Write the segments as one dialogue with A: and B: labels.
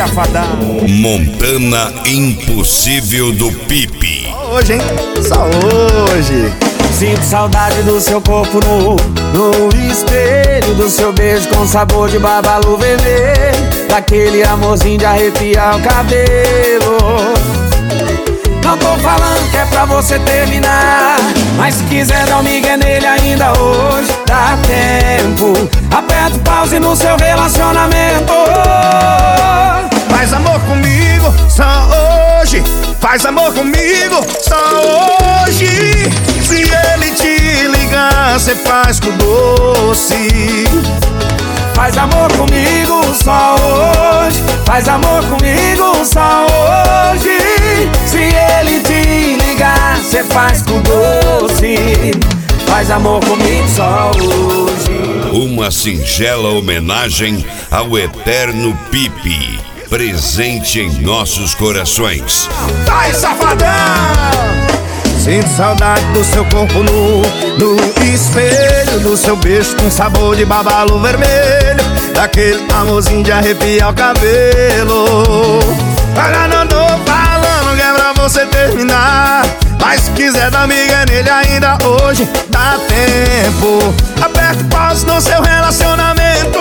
A: safadão.
B: Montana Impossível do Pipe.
C: Hoje, hein? Só hoje.
A: Sinto saudade do seu corpo nu, no espelho do seu beijo com sabor de babalu vermelho, daquele amorzinho de arrepiar o cabelo. Não tô falando que é pra você terminar, mas se quiser dar um migué nele ainda hoje, dá tempo. Aperta o pause no seu relacionamento.
C: Faz amor comigo só hoje. Faz amor comigo só hoje. Se ele te ligar, cê faz com doce.
A: Faz amor comigo só hoje. Faz amor comigo só hoje. Se ele te ligar, cê faz com doce. Faz amor comigo só hoje.
B: Uma singela homenagem ao eterno Pipe, presente em nossos corações.
C: Vai, safadão! Sinto saudade do seu corpo nu, no espelho do seu beijo com sabor de babalu vermelho, daquele amorzinho de arrepiar o cabelo. Agora não tô falando que é pra você terminar, mas se quiser dar miga nele ainda hoje, dá tempo. Aperta o pause no seu relacionamento.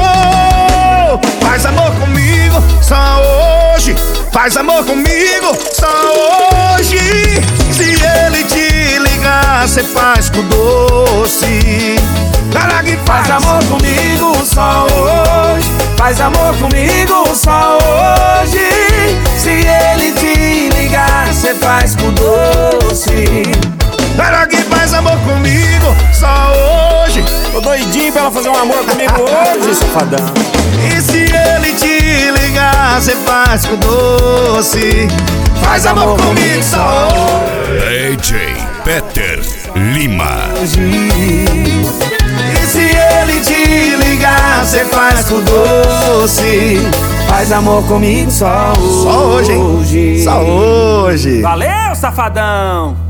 C: Faz amor comigo só hoje. Faz amor comigo só hoje. Se ele te ligar, cê faz com doce.
A: Faz amor comigo só hoje. Faz amor comigo só hoje. Se ele te ligar, cê faz com doce.
C: Pera que faz amor comigo só hoje.
A: Tô doidinho pra ela fazer um amor comigo hoje, safadão.
C: E se ele te ligar, cê faz com doce. Faz amor comigo só hoje.
B: DJ Peter Lima.
C: E se ele te ligar, cê faz com doce.
A: Faz amor comigo só hoje.
C: Só hoje, hein? Só hoje.
A: Valeu, safadão!